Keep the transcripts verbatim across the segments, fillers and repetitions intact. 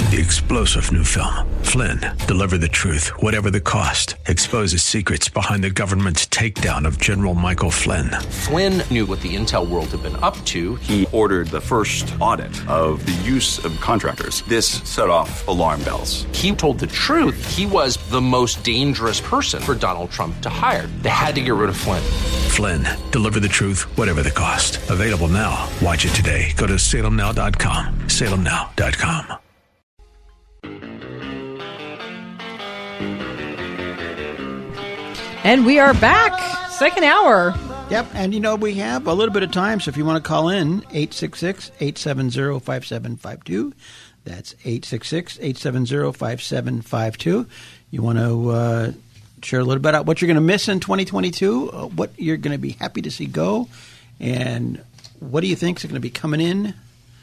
the explosive new film, Flynn, Deliver the Truth, Whatever the Cost, exposes secrets behind the government's takedown of General Michael Flynn. Flynn knew what the intel world had been up to. He ordered the first audit of the use of contractors. This set off alarm bells. He told the truth. He was the most dangerous person for Donald Trump to hire. They had to get rid of Flynn. Flynn, Deliver the Truth, Whatever the Cost. Available now. Watch it today. Go to salem now dot com. salem now dot com. And we are back. Second hour. Yep, and you know, we have a little bit of time, so if you want to call in, eight six six, eight seven zero, five seven five two. That's eight six six, eight seven zero, five seven five two. You want to uh, share a little bit about what you're going to miss in twenty twenty-two, uh, what you're going to be happy to see go, and what do you think is going to be coming in?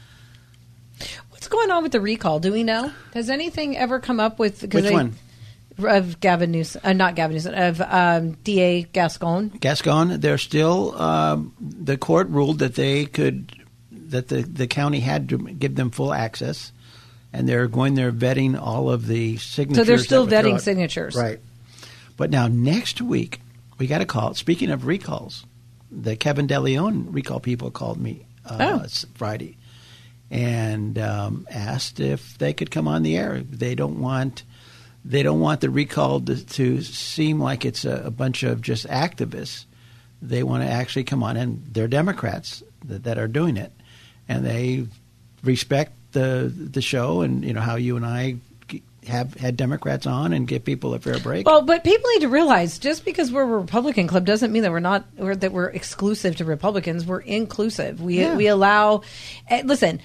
What's going on with the recall? Do we know? Has anything ever come up with... Which they, one? Of Gavin Newsom, uh, not Gavin Newsom, of um, D A Gascon. Gascon, they're still, um, the court ruled that they could, that the, the county had to give them full access, and they're going there vetting all of the signatures. So they're still that vetting throughout. signatures. Right. But now next week, we got a call. Speaking of recalls, the Kevin DeLeon recall people called me uh, Oh. Friday and um, asked if they could come on the air. They don't want... They don't want the recall to, to seem like it's a, a bunch of just activists. They want to actually come on, and they're Democrats that, that are doing it, and they respect the the show and you know how you and I have had Democrats on and give people a fair break. Well, but people need to realize just because we're a Republican club doesn't mean that we're not or that we're exclusive to Republicans. We're inclusive. We Yeah. we allow. Uh, listen.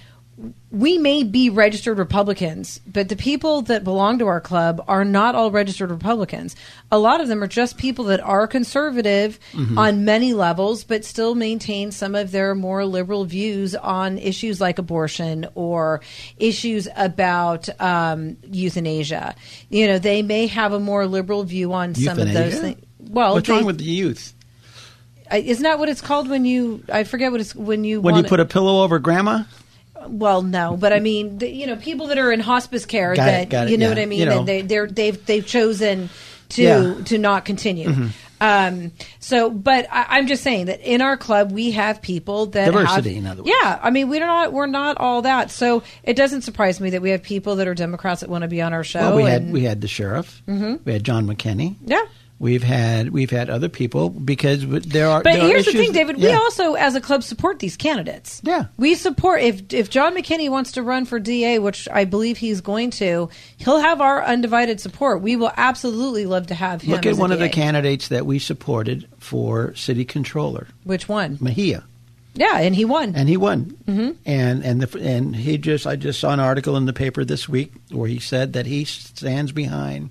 We may be registered Republicans, but the people that belong to our club are not all registered Republicans. A lot of them are just people that are conservative Mm-hmm. on many levels, but still maintain some of their more liberal views on issues like abortion or issues about um, euthanasia. You know, they may have a more liberal view on some of those Euthanasia? things. Well, What's they, wrong with the youth? uh, isn't that what it's called when you? I forget what it's when you When want you put a pillow over grandma? Well, no, but I mean, the, you know, people that are in hospice care Got that it, got it, you know yeah. what I mean. You know. And they they're, they've they've chosen to Yeah. to not continue. Mm-hmm. Um, so, but I, I'm just saying that in our club we have people that Diversity, have, in other words. Yeah, I mean, we're not we're not all that. So it doesn't surprise me that we have people that are Democrats that want to be on our show. Well, we had and, we had the sheriff. Mm-hmm. We had John McKinney. yeah. We've had we've had other people because there are. But there are here's the issues- thing, David. We yeah. also, as a club, support these candidates. Yeah. We support, if if John McKinney wants to run for D A, which I believe he's going to, he'll have our undivided support. We will absolutely love to have him Look at as a one of D A. the candidates that we supported for city controller, Which one? Mejia, Yeah, and he won. and he won. Mm-hmm. And and the and he just I just saw an article in the paper this week where he said that he stands behind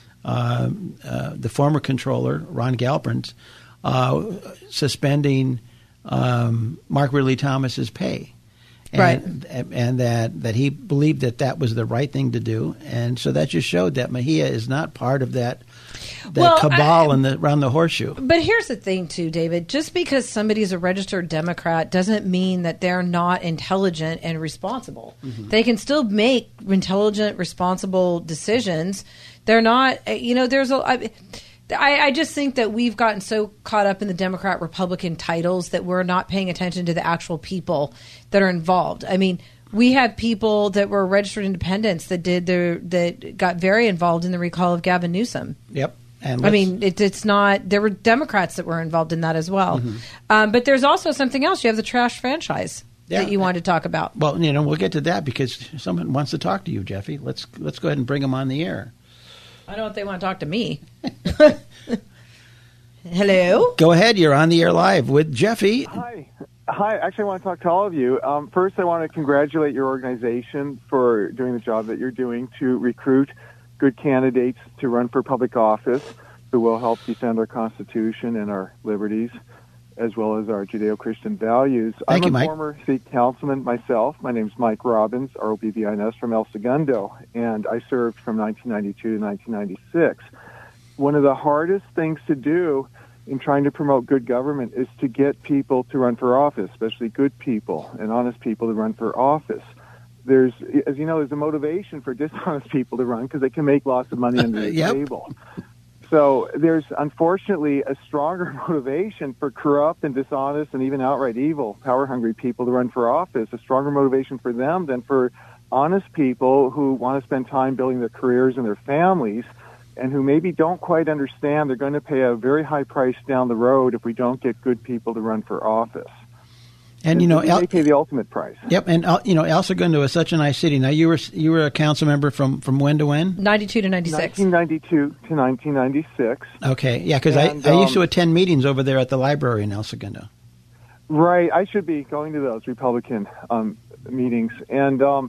uh, uh, the former controller Ron Galbraith uh, suspending um, Mark Ridley Thomas's pay. And, Right. and, and that, that he believed that that was the right thing to do, and so that just showed that Mejia is not part of that that Well, cabal I- in the, around the horseshoe. But here's the thing, too, David. Just because somebody's a registered Democrat doesn't mean that they're not intelligent and responsible. Mm-hmm. They can still make intelligent, responsible decisions. They're not, you know, there's a. I, I, I just think that we've gotten so caught up in the Democrat Republican titles that we're not paying attention to the actual people that are involved. I mean, we had people that were registered independents that did their that got very involved in the recall of Gavin Newsom. Yep. And I let's- mean, it, it's not. There were Democrats that were involved in that as well. Mm-hmm. Um, but there's also something else. You have the trash franchise Yeah. that you wanted to talk about. well, you know, we'll get to that because someone wants to talk to you, Jeffy. Let's let's go ahead and bring them on the air. I don't know if they want to talk to me. Hello. Go ahead. You're on the air live with Jeffy. Hi. Hi. Actually, I want to talk to all of you. Um, first, I want to congratulate your organization for doing the job that you're doing to recruit good candidates to run for public office who will help defend our Constitution and our liberties, as well as our Judeo-Christian values. Thank I'm you, a Mike. former state councilman myself. My name's Mike Robbins, R O B B I N S, from El Segundo, and I served from nineteen ninety-two to nineteen ninety-six. One of the hardest things to do in trying to promote good government is to get people to run for office, especially good people and honest people to run for office. there's, as you know, there's a motivation for dishonest people to run because they can make lots of money under the Yep. table. So there's unfortunately a stronger motivation for corrupt and dishonest and even outright evil, power-hungry people to run for office, a stronger motivation for them than for honest people who want to spend time building their careers and their families and who maybe don't quite understand they're going to pay a very high price down the road if we don't get good people to run for office. And, you know, they El- pay the ultimate price. Yep, and uh, you know, El Segundo is such a nice city. Now, you were you were a council member from, from when to when? ninety-two to ninety-six. nineteen ninety-two to nineteen ninety-six. Okay, yeah, because I, And, I used to um, attend meetings over there at the library in El Segundo. Right. I should be going to those Republican um, meetings. And um,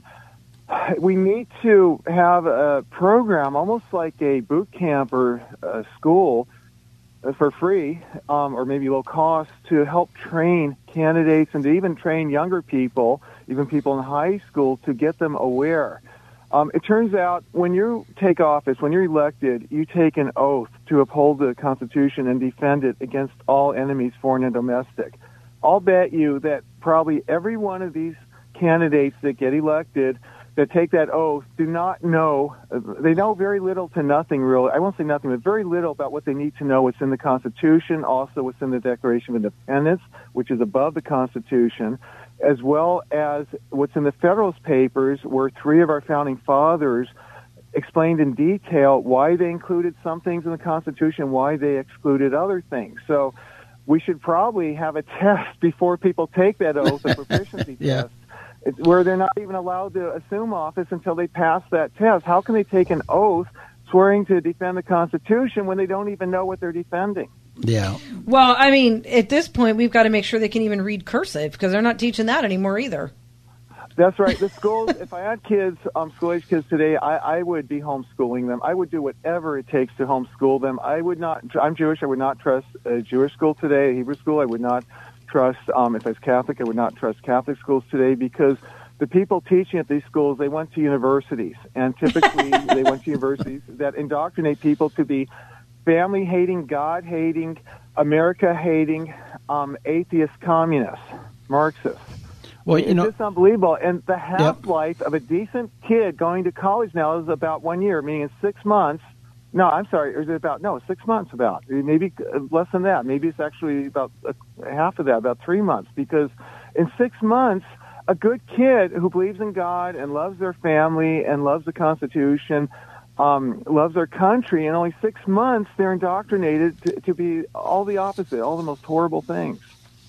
we need to have a program, almost like a boot camp or a school, uh, for free um, or maybe low cost, to help train candidates and to even train younger people, even people in high school, to get them aware. Um, it turns out when you take office, when you're elected, you take an oath to uphold the Constitution and defend it against all enemies, foreign and domestic. I'll bet you that probably every one of these candidates that get elected that take that oath do not know, they know very little to nothing really, I won't say nothing, but very little about what they need to know, what's in the Constitution, also what's in the Declaration of Independence, which is above the Constitution, as well as what's in the Federalist Papers, where three of our founding fathers explained in detail why they included some things in the Constitution, why they excluded other things. So we should probably have a test before people take that oath, a proficiency Yeah. test, where they're not even allowed to assume office until they pass that test. How can they take an oath swearing to defend the Constitution when they don't even know what they're defending? Yeah. Well, I mean, at this point, we've got to make sure they can even read cursive because they're not teaching that anymore either. That's right. The schools, if I had kids, um, school-age kids today, I, I would be homeschooling them. I would do whatever it takes to homeschool them. I would not, I'm Jewish, I would not trust a Jewish school today, a Hebrew school. I would not trust, um, if I was Catholic, I would not trust Catholic schools today because the people teaching at these schools, they went to universities. And typically they went to universities that indoctrinate people to be family-hating, God-hating, America-hating, um, atheist communists, Marxists. Well, you know, It's just unbelievable. And the half-life of a decent kid going to college now is about one year, meaning in six months. No, I'm sorry. Or is it about, no, six months about. Maybe less than that. Maybe it's actually about uh, half of that, about three months. Because in six months, a good kid who believes in God and loves their family and loves the Constitution, um, loves their country, in only six months, they're indoctrinated to, to be all the opposite, all the most horrible things.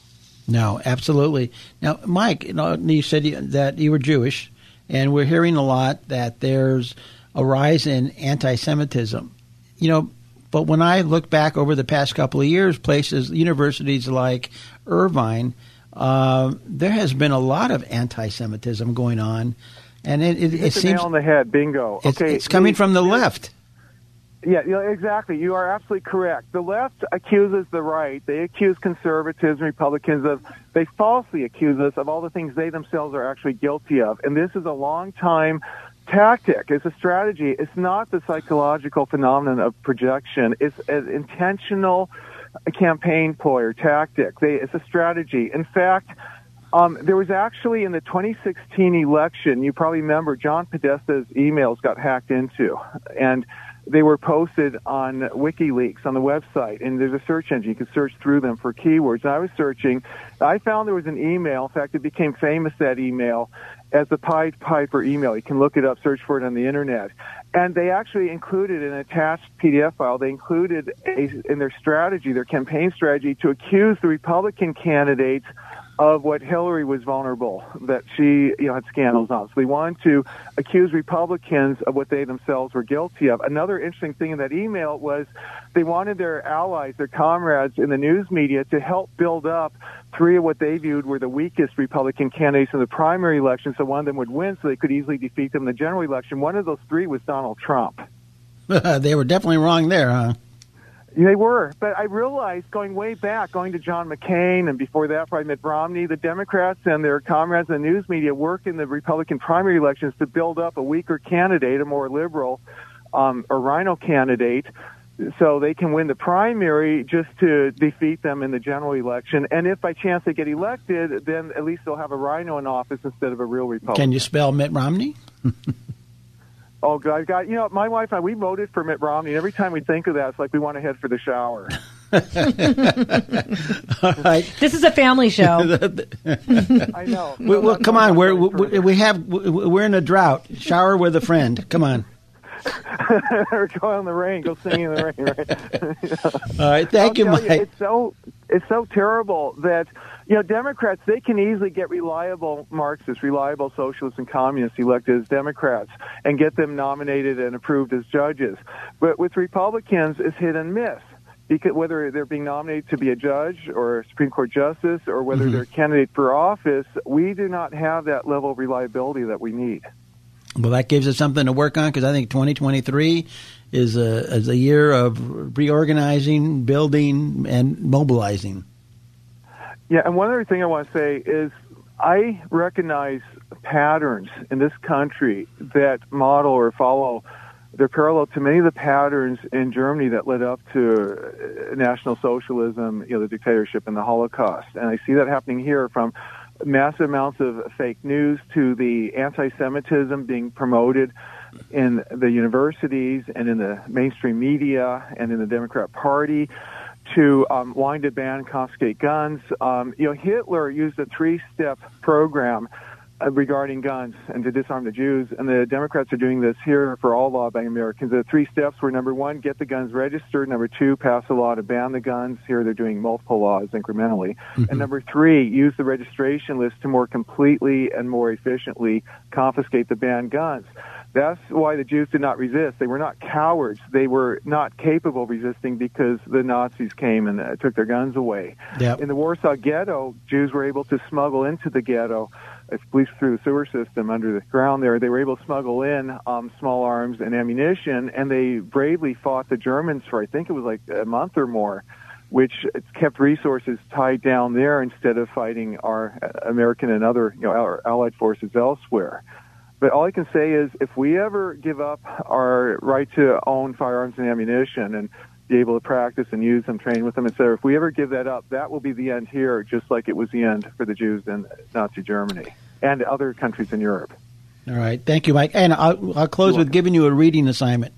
No, absolutely. Now, Mike, you know, you said you- that you were Jewish, and we're hearing a lot that there's a rise in anti-Semitism. You know, but when I look back over the past couple of years, places, universities like Irvine, uh, there has been a lot of anti-Semitism going on, and it, it, You it hit the seems nail on the head. Bingo. it's, Okay, it's coming the- from the left. Yeah, yeah, exactly. You are absolutely correct. The left accuses the right. They accuse conservatives and Republicans of, they falsely accuse us of all the things they themselves are actually guilty of. And this is a long time tactic. It's a strategy. It's not the psychological phenomenon of projection. It's an intentional campaign ploy or tactic. They, it's a strategy. In fact, Um, there was actually in the twenty sixteen election, you probably remember John Podesta's emails got hacked into, and they were posted on WikiLeaks on the website, and there's a search engine. You can search through them for keywords. And I was searching. I found there was an email. In fact, it became famous, that email, as the Pied Piper email. You can look it up, search for it on the Internet. And they actually included an attached P D F file. They included a, in their strategy, their campaign strategy, to accuse the Republican candidates of what Hillary was vulnerable, that she, you know, had scandals on. So they wanted to accuse Republicans of what they themselves were guilty of. Another interesting thing in that email was they wanted their allies, their comrades in the news media to help build up three of what they viewed were the weakest Republican candidates in the primary election, so one of them would win so they could easily defeat them in the general election. One of those three was Donald Trump. They were definitely wrong there, huh? They were, but I realized going way back, going to John McCain and before that probably Mitt Romney, the Democrats and their comrades in the news media work in the Republican primary elections to build up a weaker candidate, a more liberal um, or rhino candidate, so they can win the primary just to defeat them in the general election. And if by chance they get elected, then at least they'll have a rhino in office instead of a real Republican. Can you spell Mitt Romney? Oh, God, God. You know, my wife and I, we voted for Mitt Romney. And every time we think of that, it's like we want to head for the shower. All right. This is a family show. I know. We, well, come on. We're, we, we have, we're in a drought. Shower with a friend. Come on. Or go in the rain. Go sing in the rain, right? All right. Thank I'll you, Mike. You, it's so it's so terrible that, you know, Democrats, they can easily get reliable Marxists, reliable socialists and communists elected as Democrats and get them nominated and approved as judges. But with Republicans, it's hit and miss. Because whether they're being nominated to be a judge or a Supreme Court justice or whether mm-hmm. they're a candidate for office, we do not have that level of reliability that we need. Well, that gives us something to work on because I think twenty twenty-three is a, is a year of reorganizing, building, and mobilizing. Yeah, and one other thing I want to say is I recognize patterns in this country that model or follow. They're parallel to many of the patterns in Germany that led up to National Socialism, you know, the dictatorship and the Holocaust. And I see that happening here from massive amounts of fake news to the anti-Semitism being promoted in the universities and in the mainstream media and in the Democrat Party to um, wanting to ban, confiscate guns. Um, you know, Hitler used a three-step program uh, regarding guns and to disarm the Jews, and the Democrats are doing this here for all law-abiding Americans. The three steps were, number one, get the guns registered. Number two, pass a law to ban the guns. Here they're doing multiple laws incrementally. Mm-hmm. And number three, use the registration list to more completely and more efficiently confiscate the banned guns. That's why the Jews did not resist. They were not cowards. They were not capable of resisting because the Nazis came and uh, took their guns away. Yep. In the Warsaw Ghetto, Jews were able to smuggle into the ghetto, at least through the sewer system under the ground there. They were able to smuggle in um, small arms and ammunition, and they bravely fought the Germans for, I think it was like a month or more, which kept resources tied down there instead of fighting our American and other, you know, our allied forces elsewhere. But all I can say is if we ever give up our right to own firearms and ammunition and be able to practice and use them, train with them, et cetera, if we ever give that up, that will be the end here, just like it was the end for the Jews in Nazi Germany and other countries in Europe. All right. Thank you, Mike. And I'll, I'll close with giving you a reading assignment.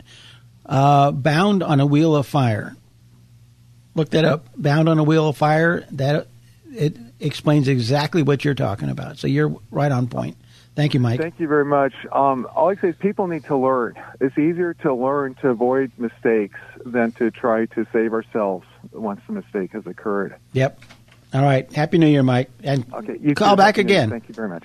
Uh, Bound on a Wheel of Fire. Look that up. Bound on a Wheel of Fire. That it explains exactly what you're talking about. So you're right on point. Thank you, Mike. Thank you very much. Um, all I say is people need to learn. It's easier to learn to avoid mistakes than to try to save ourselves once the mistake has occurred. Yep. All right. Happy New Year, Mike. And okay, you call back again. Thank you very much.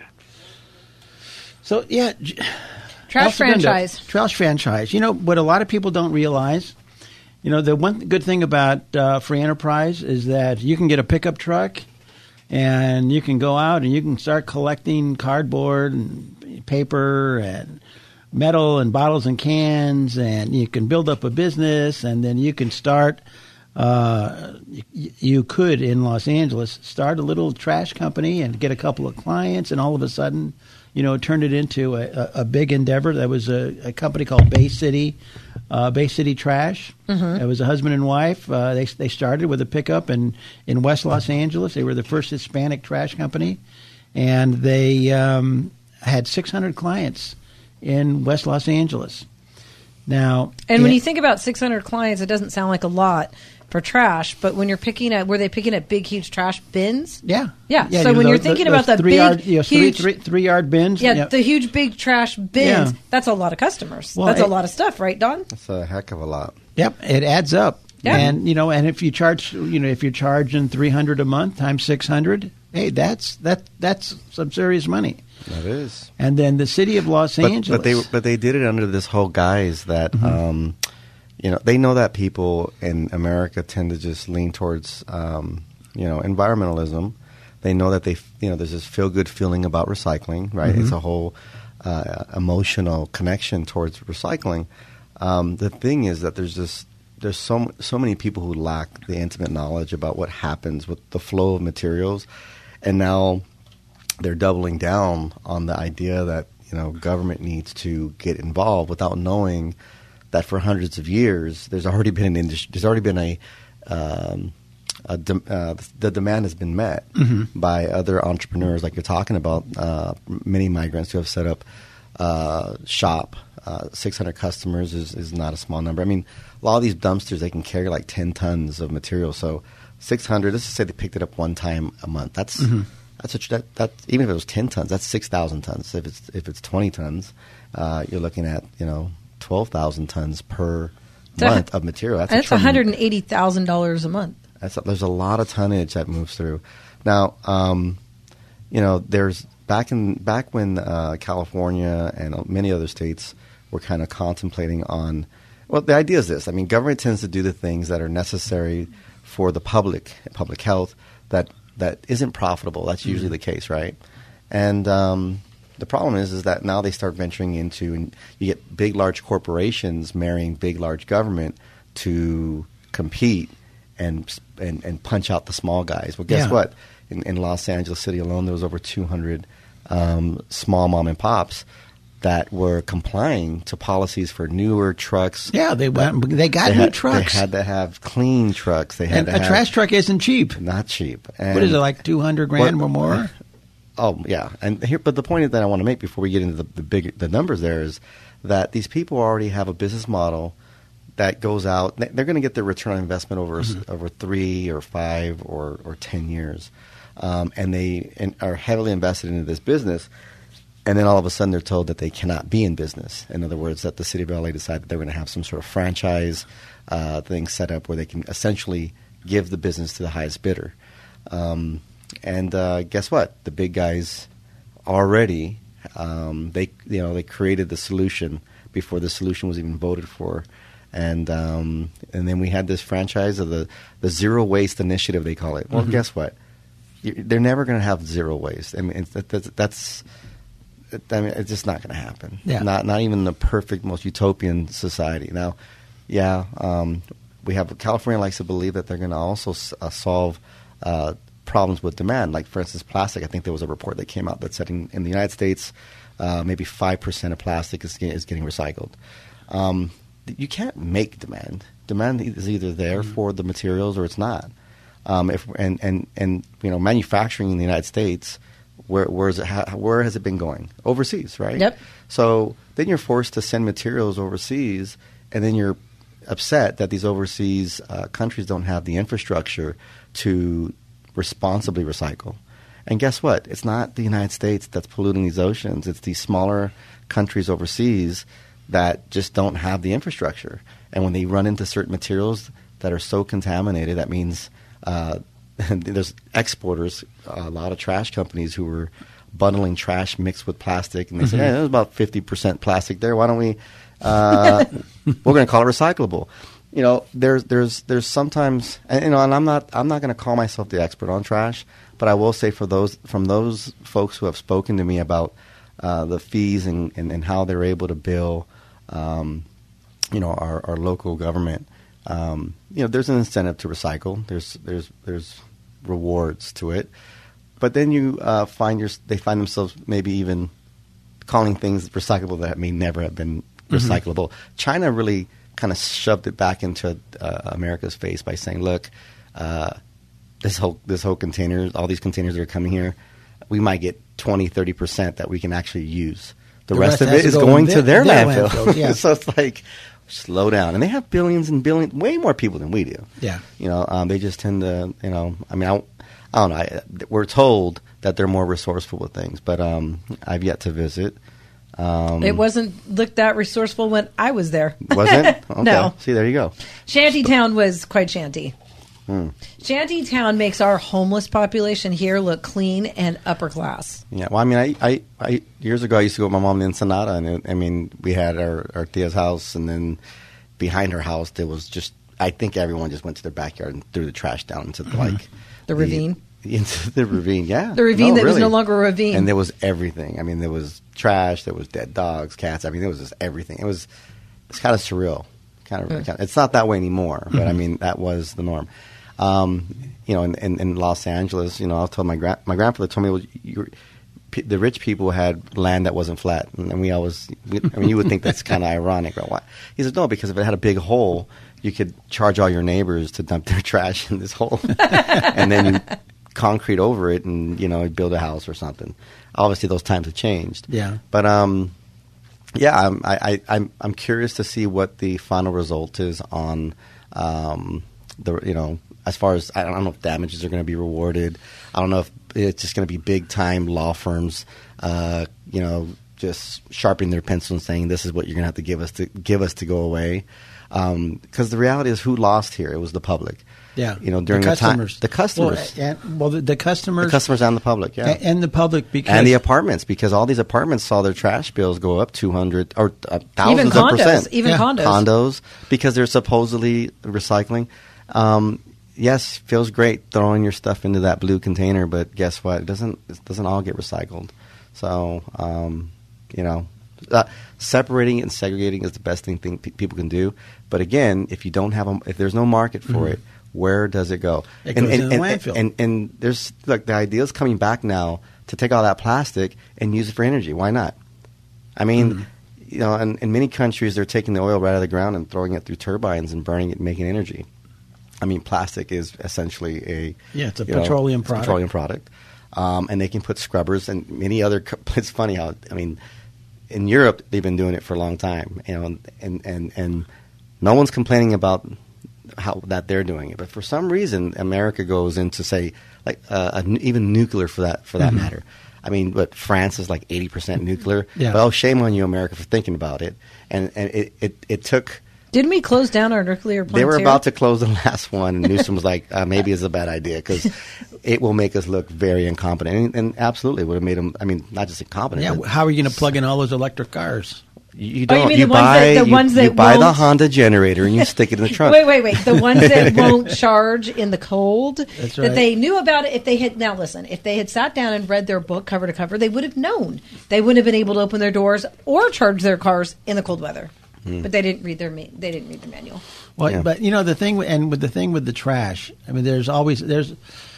So, yeah. Trash franchise. Trash franchise. You know, what a lot of people don't realize, you know, the one good thing about uh, free enterprise is that you can get a pickup truck and you can go out and you can start collecting cardboard and paper and metal and bottles and cans, and you can build up a business, and then you can start uh, you, you could, in Los Angeles, start a little trash company and get a couple of clients, and all of a sudden, you know, turn it into a, a, a big endeavor. There was a, a company called Bay City, uh, Bay City Trash. Mm-hmm. It was a husband and wife. Uh, they they started with a pickup in, in West Los Angeles. They were the first Hispanic trash company, and they um, had six hundred clients in West Los Angeles. Now, and when it, you think about six hundred clients, it doesn't sound like a lot for trash, but when you're picking at, were they picking at big, huge trash bins? Yeah. Yeah. yeah so you when know, you're the, thinking the, about the big, yard, you know, huge... Three, three, three yard bins. Yeah, yeah, the huge, big trash bins, yeah. That's a lot of customers. Well, that's it, a lot of stuff, right, Don? That's a heck of a lot. Yep, it adds up. Yeah. And, you know, and if you charge, you know, if you're charging three hundred dollars a month times six hundred, hey, that's that that's some serious money. That is. And then the city of Los but, Angeles. But they but they did it under this whole guise that, mm-hmm. um, you know, they know that people in America tend to just lean towards, um, you know, environmentalism. They know that they, you know, there's this feel-good feeling about recycling, right? Mm-hmm. It's a whole uh, emotional connection towards recycling. Um, the thing is that there's just there's so so many people who lack the intimate knowledge about what happens with the flow of materials, and now they're doubling down on the idea that, you know, government needs to get involved without knowing that for hundreds of years there's already been an industry. There's already been a, um, a de- uh, the demand has been met mm-hmm. by other entrepreneurs, like you're talking about. Uh, many migrants who have set up uh, shop. Uh, six hundred customers is, is not a small number. I mean, a lot of these dumpsters, they can carry like ten tons of material. So six hundred, let's just say they picked it up one time a month. That's mm-hmm. that's a, that, that even if it was ten tons, that's six thousand tons. If it's if it's twenty tons, uh, you're looking at, you know, twelve thousand tons per so month of material. That's, that's one hundred eighty thousand dollars a month. That's a, there's a lot of tonnage that moves through. Now, um, you know, there's back in back when uh, California and many other states were kind of contemplating on, well, the idea is this. I mean, government tends to do the things that are necessary for the public, public health, that that isn't profitable. That's usually mm-hmm. the case, right? And um, the problem is, is that now they start venturing into, and you get big, large corporations marrying big, large government to compete and and, and punch out the small guys. Well, guess yeah. what? In, in Los Angeles City alone, there was over two hundred um, small mom and pops that were complying to policies for newer trucks. Yeah, they went, they got they new had, trucks. They had to have clean trucks. They had and to a have, trash truck isn't cheap. Not cheap. And what is it, like two hundred grand what, or more? Oh yeah, and here, but the point that I want to make before we get into the, the big the numbers there is that these people already have a business model that goes out. They're going to get their return on investment over mm-hmm. over three or five or or ten years, um, and they and are heavily invested into this business. And then all of a sudden they're told that they cannot be in business. In other words, that the city of L A decided that they're going to have some sort of franchise uh, thing set up where they can essentially give the business to the highest bidder. Um, and uh, guess what? The big guys already um, they you know they created the solution before the solution was even voted for. And um, and then we had this franchise of the, the zero waste initiative, they call it. Well, mm-hmm. guess what? You're, they're never going to have zero waste. I mean, it's, that, that's, that's I mean, it's just not going to happen. Yeah. Not not even the perfect, most utopian society. Now, yeah, um, we have California likes to believe that they're going to also uh, solve uh, problems with demand. Like, for instance, plastic. I think there was a report that came out that said in, in the United States, uh, maybe five percent of plastic is, is getting recycled. Um, you can't make demand. Demand is either there mm-hmm. for the materials or it's not. Um, if and, and, and you know, manufacturing in the United States. Where where is it? How, where has it been going? Overseas, right? Yep. So then you're forced to send materials overseas, and then you're upset that these overseas uh, countries don't have the infrastructure to responsibly recycle. And guess what? It's not the United States that's polluting these oceans. It's these smaller countries overseas that just don't have the infrastructure. And when they run into certain materials that are so contaminated, that means uh, and there's exporters, a lot of trash companies who were bundling trash mixed with plastic, and they mm-hmm. say, hey, there's about fifty percent plastic there. Why don't we, uh, we're going to call it recyclable. You know, there's, there's, there's sometimes, and, you know, and I'm not, I'm not going to call myself the expert on trash, but I will say for those, from those folks who have spoken to me about uh, the fees and, and, and how they're able to bill, um, you know, our, our local government, um, you know, there's an incentive to recycle. There's, there's, there's rewards to it, but then you uh, find your, they find themselves maybe even calling things recyclable that may never have been recyclable. Mm-hmm. China really kind of shoved it back into uh, America's face by saying, "Look, uh, this whole this whole container, all these containers that are coming here, we might get twenty, thirty percent that we can actually use. The, the rest, rest of it is go going to their, their landfill." landfill yeah. So it's like, slow down. And they have billions and billions, way more people than we do. Yeah. You know, um, they just tend to, you know, I mean, I, I don't know. I, we're told that they're more resourceful with things, but um, I've yet to visit. Um, it wasn't looked that resourceful when I was there. Wasn't? Okay. No. See, there you go. Shantytown was quite shanty. Hmm. Shantytown makes our homeless population here look clean and upper class. Yeah, well, I mean, I, I, I years ago I used to go with my mom to Ensenada, and it, I mean, we had our, our tia's house, and then behind her house there was just, I think everyone just went to their backyard and threw the trash down into the, mm-hmm. like the, the ravine. Into the ravine, yeah. The ravine no, that really. was no longer a ravine. And there was everything. I mean, there was trash, there was dead dogs, cats. I mean, there was just everything. It was, it's kind of surreal. Kind of, mm. kind of, it's not that way anymore, but mm-hmm. I mean, that was the norm. Um, you know, in, in, in Los Angeles, you know, I told my gra- my grandfather told me, well, you're, pe- the rich people had land that wasn't flat, and, and we always. We, I mean, you would think that's kind of ironic, right? Why? He says no, because if it had a big hole, you could charge all your neighbors to dump their trash in this hole, and then you concrete over it, and you know, build a house or something. Obviously, those times have changed. Yeah, but um, yeah, I'm I, I, I'm I'm curious to see what the final result is on um the you know. As far as, I don't know if damages are going to be rewarded. I don't know if it's just going to be big-time law firms, uh, you know, just sharpening their pencil and saying, this is what you're going to have to give us to give us to go away. Because um, the reality is, who lost here? It was the public. Yeah. You know, during the, the time. customers. The customers. Well, and, well the, the customers. The customers and the public, yeah. And, and the public because. And the apartments, because all these apartments saw their trash bills go up two hundred or uh, thousands even condos, of percent. Even yeah. condos. Condos, because they're supposedly recycling. Um Yes, feels great throwing your stuff into that blue container, but guess what? It doesn't. It doesn't all get recycled. So, um, you know, uh, separating and segregating is the best thing, thing pe- people can do. But again, if you don't have a, if there's no market for mm-hmm. it, where does it go? It and, goes and, in the and, landfill. And, and, and there's like the idea is coming back now to take all that plastic and use it for energy. Why not? I mean. Mm-hmm. You know, in, in many countries, they're taking the oil right out of the ground and throwing it through turbines and burning it and making energy. I mean, plastic is essentially a yeah, it's a know, petroleum it's product. A petroleum product, um, and they can put scrubbers and many other. Co- it's funny how I mean, in Europe they've been doing it for a long time, you know, and and and no one's complaining about how that they're doing it. But for some reason, America goes into say like uh, a, even nuclear for that for that mm-hmm. matter. I mean, but France is like eighty percent nuclear. Yeah. Well, shame on you, America, for thinking about it. And and it it, it took. Didn't we close down our nuclear plants? They were here? about to close the last one, and Newsom was like, uh, maybe it's a bad idea because it will make us look very incompetent. And, and absolutely would have made them, I mean, not just incompetent. Yeah, how are you going to plug in all those electric cars? You Oh, you don't. mean you the ones buy, that- the you, ones that you buy the won't- Honda generator and you stick it in the trunk. Wait, wait, wait. The ones that won't charge in the cold, That's that right. they knew about it. If they had, now listen, if they had sat down and read their book cover to cover, they would have known. They wouldn't have been able to open their doors or charge their cars in the cold weather. Hmm. But they didn't read their ma- they didn't read the manual. Well, Yeah. but you know the thing, and with the thing with the trash, I mean, there's always there's.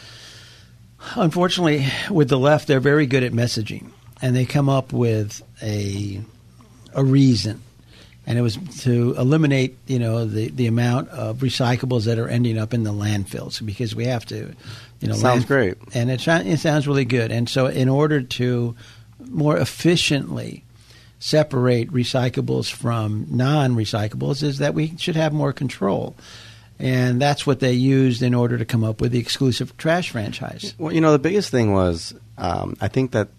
Unfortunately, with the left, they're very good at messaging, and they come up with a a reason, and it was to eliminate, you know, the, the amount of recyclables that are ending up in the landfills because we have to, you know, Sounds landf- great. and it, it sounds really good. And so, in order to more efficiently separate recyclables from non-recyclables, is that we should have more control. And that's what they used in order to come up with the exclusive trash franchise. Well, you know, the biggest thing was, um, I think that,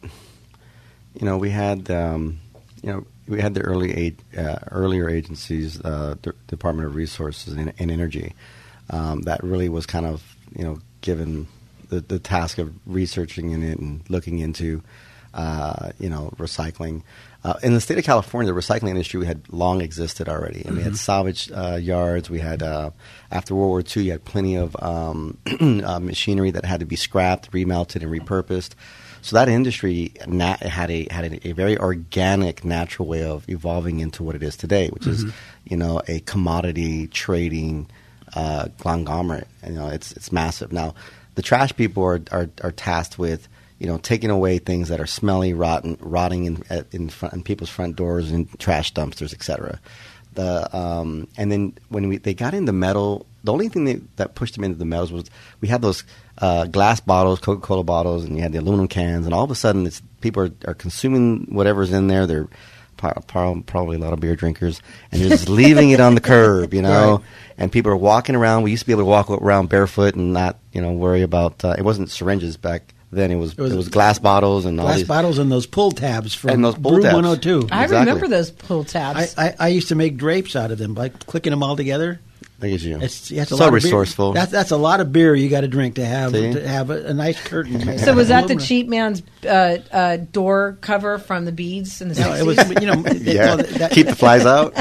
you know, we had, um, you know, we had the early aid, uh, earlier agencies, uh, D- Department of Resources and, and Energy, um, that really was kind of, you know, given the, the task of researching in it and looking into, uh, you know, recycling. Uh, in the state of California, the recycling industry had long existed already. And mm-hmm. we had salvage uh, yards. We had, uh, after World War Two, you had plenty of um, uh, machinery that had to be scrapped, remelted, and repurposed. So that industry nat- had a had a, a very organic, natural way of evolving into what it is today, which mm-hmm. is, you know, a commodity trading uh, conglomerate. You know, it's it's massive. Now, the trash people are are, are tasked with, you know, taking away things that are smelly, rotten, rotting in in, front, in people's front doors and trash dumpsters, et cetera. The um, and then when we they got into metal, the only thing they, that pushed them into the metals was we had those uh, glass bottles, Coca-Cola bottles, and you had the aluminum cans, and all of a sudden, it's people are, are consuming whatever's in there. They're pro- pro- probably a lot of beer drinkers, and they're just leaving it on the curb, you know. Right. And people are walking around. We used to be able to walk around barefoot and not, you know, worry about. Uh, it wasn't syringes back then. It was it was, it was glass bottles and glass all these bottles and those pull tabs from and those pull Brew tabs. one oh two. I Exactly. remember those pull tabs. I, I, I used to make drapes out of them by clicking them all together. Look at you. It's, it's a So lot of resourceful. Beer. That's that's a lot of beer you got to drink to have See? to have a, a nice curtain. so was that the Aluminum. cheap man's uh, uh, door cover from the beads in the No, it sixties? was, you know, it- Yeah, well, that, keep the flies out.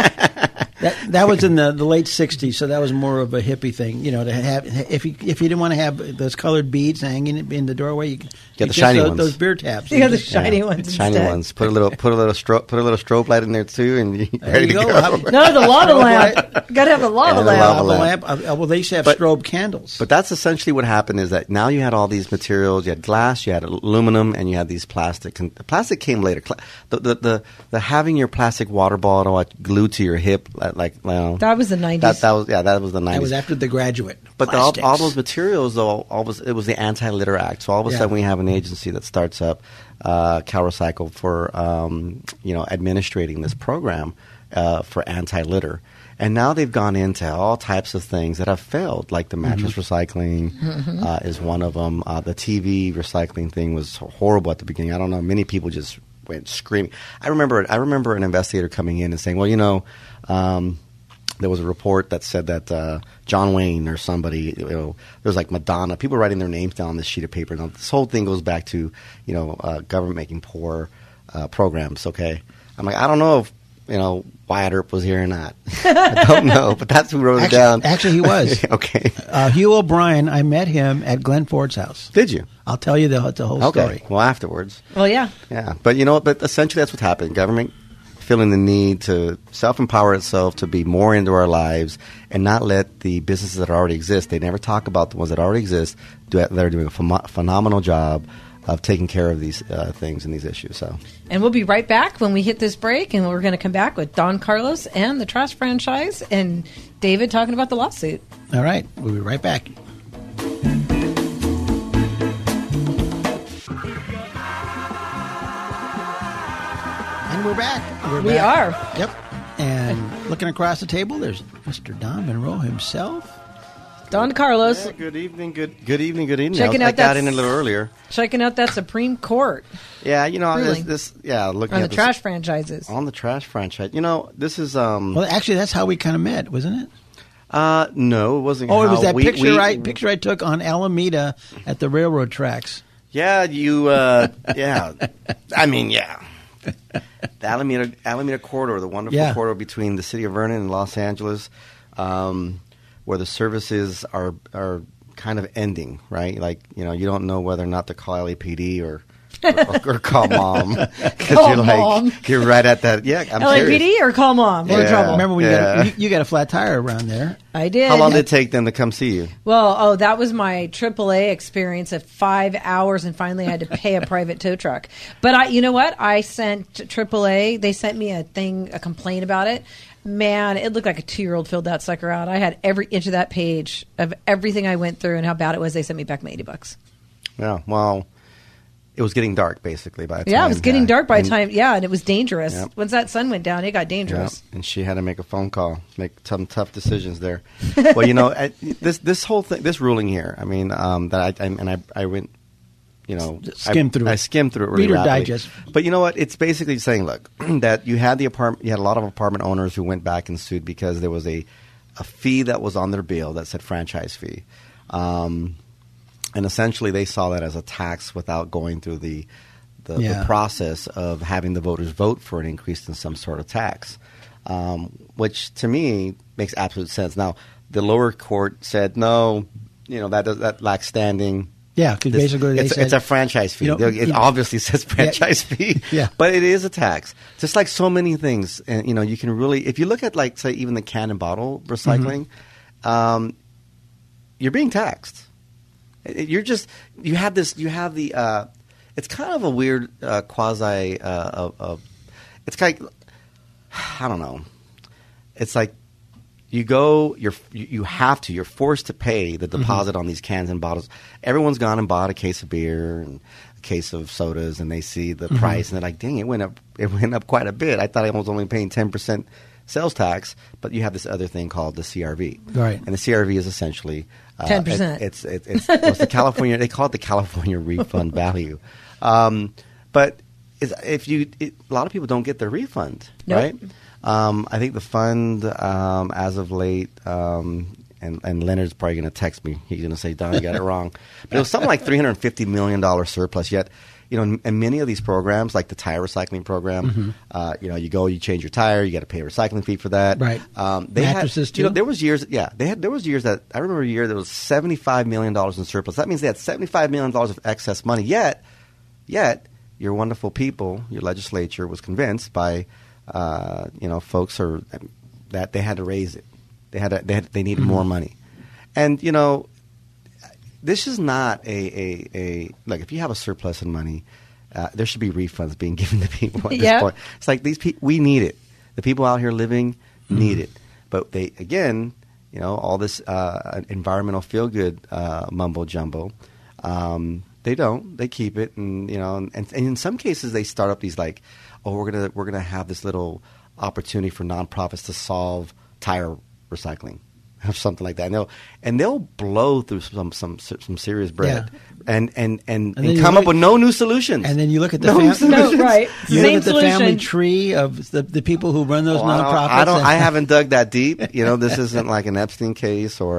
that that was in the, the late sixties, so that was more of a hippie thing. You know, to have if you if you didn't want to have those colored beads hanging in the doorway, you could Get the Just shiny those, ones. Those beer tabs. You got the Just- shiny Yeah, ones Shiny instead. ones. Put a little, put a little, stro- put a little strobe light in there too, and you're There ready you to go. go. How- No, the lava lamp. Got to have a lava Yeah, the lamp. lava Lava lamp. lamp. Uh, well, they used to have But- strobe candles. But that's essentially what happened is that now you had all these materials. You had glass, you had aluminum, and you had these plastic. And the plastic came later. Cla- The, the, the, the having your plastic water bottle like, glued to your hip, like, like you know, That was the nineties. that, that was yeah, that was the that nineties. was after The Graduate. But the, all, Plastics. all those materials, though, all was, it was the Anti-Litter Act. So all of a Yeah. sudden, we have an agency that starts up, uh, CalRecycle, for um, you know administrating this program uh, for anti-litter. And now they've gone into all types of things that have failed, like the mattress recycling uh, is one of them. Uh, the T V recycling thing was horrible at the beginning. I don't know. Many people just went screaming. I remember. I remember an investigator coming in and saying, "Well, you know." Um, There was a report that said that uh, John Wayne or somebody, you know, there was like Madonna, people writing their names down on this sheet of paper. Now, this whole thing goes back to, you know, uh, government making poor uh, programs, okay? I'm like, I don't know if, you know, Wyatt Earp was here or not. I don't know, but that's who wrote Actually, it down. actually, he was. Okay. Uh, Hugh O'Brien, I met him at Glenn Ford's house. Did you? I'll tell you the, the whole Okay. story. Well, afterwards. Well, yeah. Yeah. But, you know, but essentially that's what's happened. Government feeling the need to self-empower itself to be more into our lives and not let the businesses that already exist, they never talk about the ones that already exist, do, that are doing a phem- phenomenal job of taking care of these uh, things and these issues. So, And we'll be right back when we hit this break, and we're going to come back with Don Carlos and the Trash franchise and David talking about the lawsuit. All right. We'll be right back. And we're back. We're We back. are. Yep. And looking across the table, there's Mister Don Monroe himself. Don Carlos yeah, good evening, good good evening, good evening. Checking I, was, out I got that in a s- little earlier. checking out that Supreme Court Yeah, you know, this, Really? this yeah, looking on the at this, trash franchises. on the trash franchise. You know, this is um Well, actually, that's how we kind of met, wasn't it? uh no, it wasn't. Oh, it was how that we- picture we- I picture I took on Alameda at the railroad tracks. Yeah, you. Uh, yeah, I mean, yeah. The Alameda Alameda corridor, the wonderful Yeah. corridor between the city of Vernon and Los Angeles, um, where the services are are kind of ending. Right, like you know, you don't know whether or not to call L A P D or. or, or call mom because Call you're like mom. you're right at that. Yeah, I'm L A P serious. D or call mom? We're in Yeah. trouble. Remember when you, Yeah. got a, you, you got a flat tire around there? I did. How long did it take them to come see you? Well, oh, that was my triple A experience of five hours, and finally I had to pay a private tow truck. But I, you know what? I sent triple A. They sent me a thing, a complaint about it. Man, it looked like a two-year-old filled that sucker out. I had every inch of that page of everything I went through and how bad it was. They sent me back my eighty bucks. Yeah, well, it was getting dark basically by the time. Yeah, it was getting dark by the And- time. Yeah, and it was dangerous. Yep. Once that sun went down, it got Yeah, dangerous. and she had to make a phone call, make some tough decisions there. Well, you know, I, this this whole thing, this ruling here. I mean, um, that I, I and I I went, you know, Skimmed I, through it. I skimmed through it really Reader rapidly. Digest. But you know what? It's basically saying, look, that you had the apartment, you had a lot of apartment owners who went back and sued because there was a a fee that was on their bill that said franchise fee. Um, and essentially, they saw that as a tax without going through the the, Yeah. the process of having the voters vote for an increase in some sort of tax, um, which to me makes absolute sense. Now, the lower court said no, you know that does, that lacks standing. Yeah, because This- basically they it's, said it's a franchise fee. you know, it you- obviously says franchise fee, Yeah. but it is a tax. Just like so many things, and you know, you can really, if you look at like say even the can and bottle recycling, Mm-hmm. um, you're being taxed. It- You're just you have this you have the uh, it's kind of a weird uh, quasi uh, of, of it's kind of, I don't know. It's like you go you're you you have to you're forced to pay the deposit on these cans and bottles. Everyone's gone and bought a case of beer and a case of sodas, and they see the price and they're like, "Dang, it went up! It went up quite a bit. I thought I was only paying ten percent." Sales tax, but you have this other thing called the C R V, Right. And the C R V is essentially uh, ten percent. it- It's it's it's, it's the California. They call it the California refund value, um, but it's, if you, it, a lot of people don't get their refund, Nope. right? Um, I think the fund, um, as of late, um, and, and Leonard's probably going to text me. He's going to say, "Don, you got it wrong." But it was something like three hundred fifty million dollars surplus. Yet you know, in, in many of these programs, like the tire recycling program, mm-hmm. uh, you know, you go, you change your tire, you got to pay a recycling fee for that. Right. Um, they Mattresses had, too. You know, there was years, yeah, they had. There was years that I remember a year that was seventy-five million dollars in surplus. That means they had seventy-five million dollars of excess money. Yet, yet, your wonderful people, your legislature was convinced by, uh, you know, folks are that they had to raise it. They had, to, they had, they needed mm-hmm. more money, and you know. This is not a, a, a – like if you have a surplus in money, uh, there should be refunds being given to people at this yep. point. It's like these people – we need it. The people out here living need mm. it. But they – again, you know, all this uh, environmental feel-good uh, mumbo-jumbo, um, they don't. They keep it. And, you know, and, and in some cases they start up these like, oh, we're going to we're gonna have this little opportunity for nonprofits to solve tire recycling. Or something like that, and they'll and they'll blow through some some some serious bread, yeah. and and and, and, and come up with no new solutions. And then you look at the no fam- no, right. You Same look at the solution. family tree of the the people who run those oh, nonprofits. I don't. I, don't I haven't dug that deep. You know, this isn't like an Epstein case or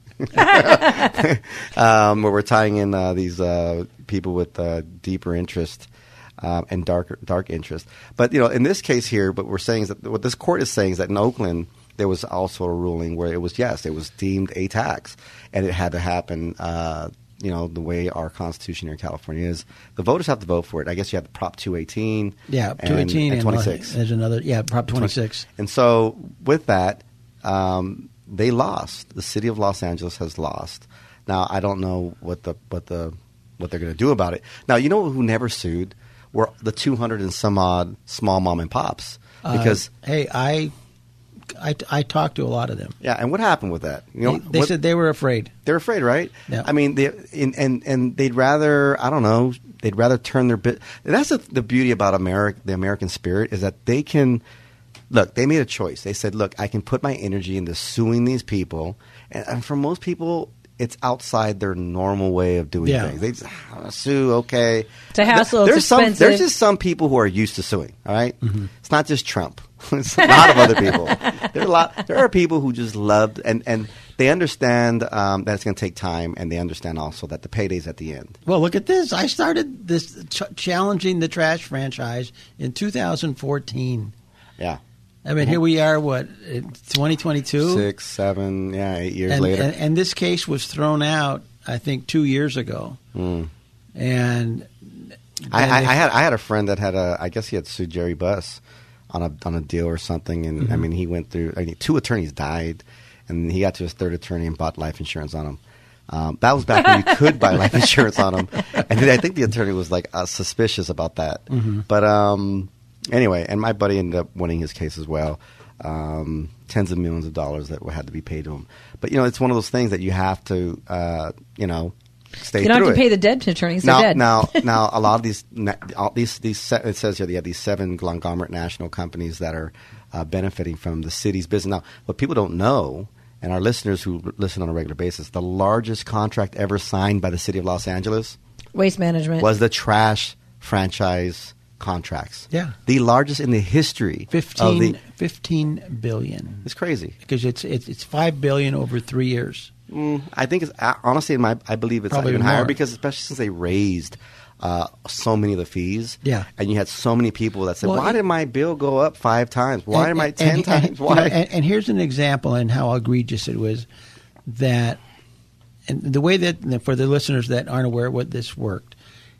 a um, where we're tying in uh, these uh, people with uh, deeper interest. Um, and dark dark interest. But you know, in this case here, what we're saying is that what this court is saying is that in Oakland. There was also a ruling where it was, yes, it was deemed a tax, and it had to happen, uh, you know, the way our Constitution here in California is. The voters have to vote for it. I guess you have Prop two eighteen. Yeah, two eighteen and, and twenty-six. There's another, yeah, Prop twenty-six. And so with that, um, they lost. The city of Los Angeles has lost. Now, I don't know what the what the what they're going to do about it. Now, you know who never sued? Were the two hundred and some odd small mom and pops. Because uh, hey, I... I, I talked to a lot of them. Yeah, and what happened with that? You know, they they what, said they were afraid. They're afraid, right? Yeah. I mean, they and, and and they'd rather I don't know. They'd rather turn their bit. That's the, the beauty about America, the American spirit, is that they can look. They made a choice. They said, "Look, I can put my energy into suing these people," and, and for most people, it's outside their normal way of doing yeah. things. They just ah, sue, okay. It's a hassle. There's it's some. expensive. There's just some people who are used to suing. All right? mm-hmm. It's not just Trump. It's a lot of other people. There are a lot. There are people who just love and and they understand um, that it's going to take time, and they understand also that the payday's at the end. Well, look at this. I started this ch- challenging the trash franchise in two thousand fourteen. Yeah. I mean, here we are. What twenty twenty-two? Six, seven, yeah, eight years and, later. And, and this case was thrown out, I think, two years ago. Mm. And I, I, I had I had a friend that had a. I guess he had sued Jerry Buss on a on a deal or something, and mm-hmm. I mean he went through. I mean, two attorneys died, and he got to his third attorney and bought life insurance on him. Um, that was back when you could buy life insurance on him, and I think the attorney was like uh, suspicious about that. Mm-hmm. But um, anyway, and my buddy ended up winning his case as well. Um, tens of millions of dollars that had to be paid to him. But you know, it's one of those things that you have to, uh, you know. Stay you don't through have to it. pay the dead attorneys. Now, They're dead. now, now, a lot of these, all these, these, it says here, they have these seven conglomerate national companies that are uh, benefiting from the city's business. Now, what people don't know, and our listeners who listen on a regular basis, the largest contract ever signed by the city of Los Angeles, Waste Management, was the trash franchise contracts. Yeah, the largest in the history. Fifteen, of the, fifteen billion. It's crazy because it's it's it's five billion over three years. Mm, I think it's honestly, in my I believe it's Probably even more. higher because especially since they raised uh, so many of the fees. Yeah, and you had so many people that said, well, "Why it, did my bill go up five times? Why and, am I and, ten and, times? and, Why?" You know, and, and here's an example in how egregious it was. That, and the way that for the listeners that aren't aware of what this worked,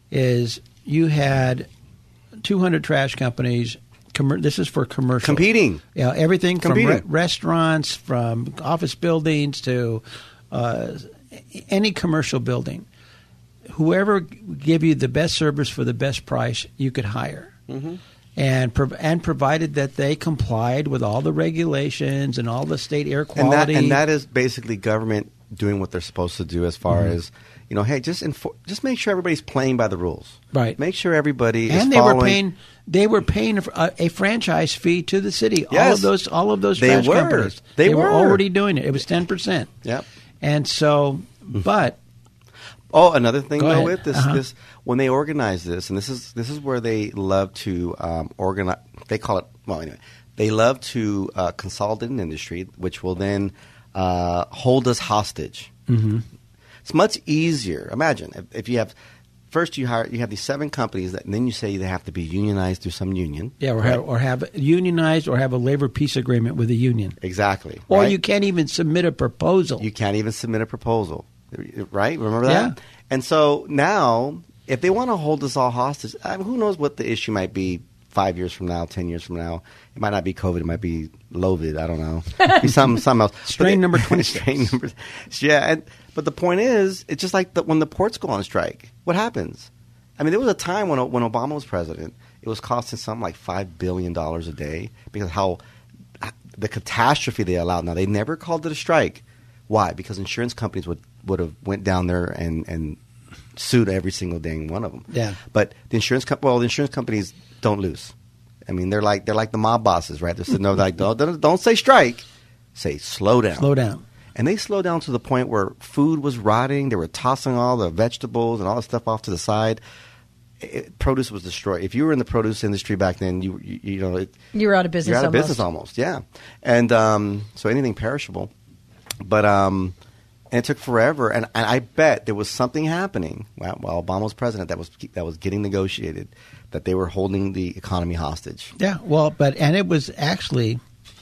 is you had two hundred trash companies. Com- this is for commercial competing. Yeah, everything competing. from re- restaurants, from office buildings to uh, any commercial building. Whoever give you the best service for the best price, you could hire. Mm-hmm. And pro- and provided that they complied with all the regulations and all the state air quality. And that, and that is basically government doing what they're supposed to do as far mm-hmm. as, you know, hey, just info- just make sure everybody's playing by the rules. Right. Make sure everybody and is they following. were paying they were paying a, a franchise fee to the city. Yes. All of those all of those they trash were. companies. They, they were. were already doing it. It was ten percent. Yep. And so, but oh, another thing Go though ahead. with this, uh-huh. this when they organize this, and this is this is where they love to um, organize. They call it well anyway. They love to uh, consolidate an industry, which will then uh, hold us hostage. Mm-hmm. It's much easier. Imagine if, if you have first you hire you have these seven companies that, and then you say they have to be unionized through some union. Yeah, or right? have, or have unionized or have a labor peace agreement with a union. Exactly. Or right? you can't even submit a proposal. You can't even submit a proposal, right? Remember that? Yeah. And so now, if they want to hold us all hostage, I mean, who knows what the issue might be five years from now, ten years from now. It might not be COVID. It might be Lovid. I don't know. Be something, something else. Strain it, number twenty-six. Strain number, yeah. And, but the point is, it's just like the, when the ports go on strike. What happens? I mean, there was a time when when Obama was president, it was costing something like five billion dollars a day because how the catastrophe they allowed. Now, they never called it a strike. Why? Because insurance companies would, would have went down there and, and sued every single dang one of them. Yeah. But the insurance com- well, the insurance companies don't lose. I mean, they're like they're like the mob bosses, right? They're sitting there like, don't, don't, don't say strike, say slow down. Slow down. And they slowed down to the point where food was rotting. They were tossing all the vegetables and all the stuff off to the side. It, produce was destroyed. If you were in the produce industry back then, you you, you know it, you were out of business. You're out of almost. business almost, yeah. And um, so anything perishable, but um, and it took forever. And, and I bet there was something happening while, while Obama was president that was that was getting negotiated, that they were holding the economy hostage. Yeah, well, but and it was actually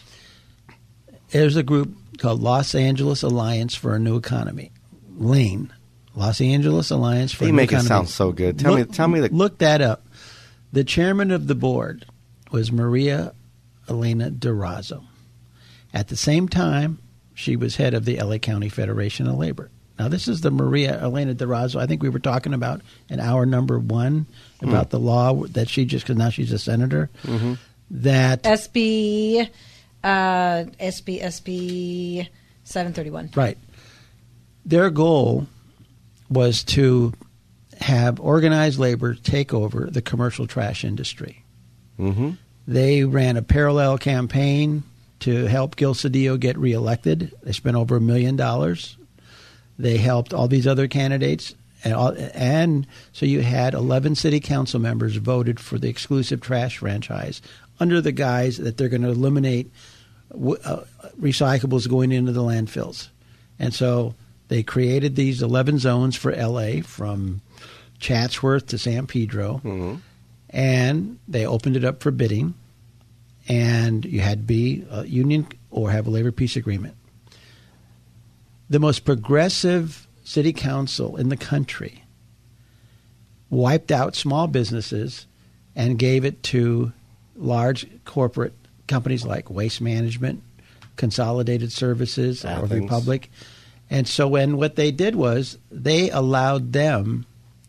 there's a group called Los Angeles Alliance for a New Economy, LANE. Los Angeles Alliance for They a New make it Economy. sound so good. Tell look, me, tell me the look that up. The chairman of the board was Maria Elena Durazo. At the same time, she was head of the L A County Federation of Labor. Now, this is the Maria Elena Durazo. I think we were talking about in hour number one about mm. the law that she just, because now she's a senator, mm-hmm. that S B, uh, S B, S B seven thirty-one. Right. Their goal was to have organized labor take over the commercial trash industry. Mm-hmm. They ran a parallel campaign to help Gil Cedillo get reelected. They spent over a million dollars. They helped all these other candidates. And, all, and so you had eleven city council members voted for the exclusive trash franchise under the guise that they're going to eliminate w- uh, recyclables going into the landfills. And so they created these eleven zones for L A from Chatsworth to San Pedro, mm-hmm. and they opened it up for bidding, and you had to be a union or have a labor peace agreement. The most progressive city council in the country wiped out small businesses and gave it to large corporate companies like Waste Management, Consolidated Services, or Republic. And so when what they did was they allowed them